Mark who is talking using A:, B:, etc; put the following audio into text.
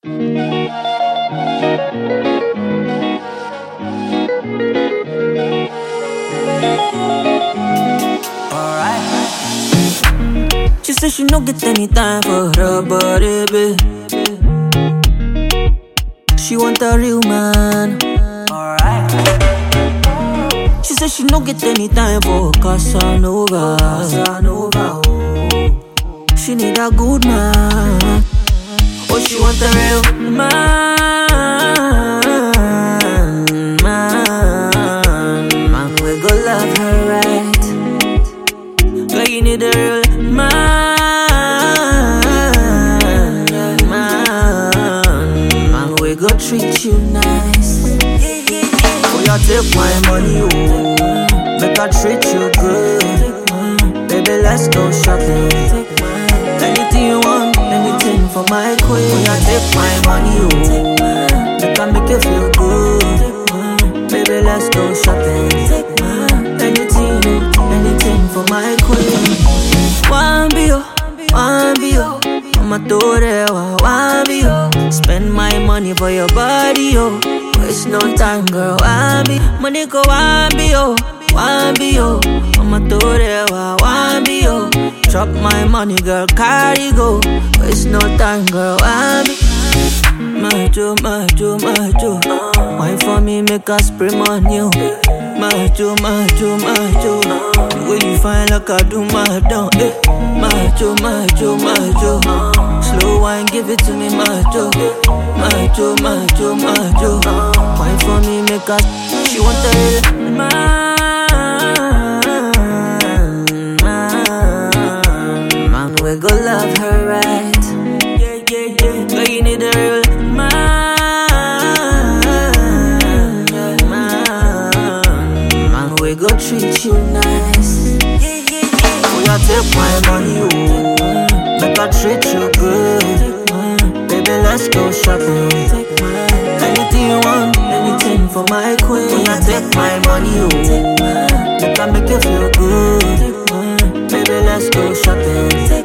A: Alright. She said she no get any time for her body, babe. She want a real man. Alright. She said she no get any time for Casanova. She need a good man. Oh, she want a real man. Man, we go love her right. Girl, you need a real man. Man, we go treat you nice. Oh, you take my money, oh. Make I treat you good. Baby, let's go shopping. Anything you want, anything for my queen. Oh, you take my money, oh. Make I make you feel good. Baby, let's go shopping. Anything for my queen. One be I'ma do that, one be spend my money for your body, oh. Waste no time, girl, one be money go, one be I'ma do that, one be drop my money, girl, carry go. Waste no time, girl, one be my Joe. Wine for me, make us spray on you. My Joe. The way you find like I do my down. My Joe. Slow wine, give it to me, my Joe. Wine for me, make us. She want the real man. We go love her right. Girl, you need a real man. We go treat you nice. Oh, you take my money, oh. Make I treat you good. Baby, let's go shopping. Anything you want, anything for my queen. Oh, you take my money, oh. Make I make you feel good. Baby, let's go shopping.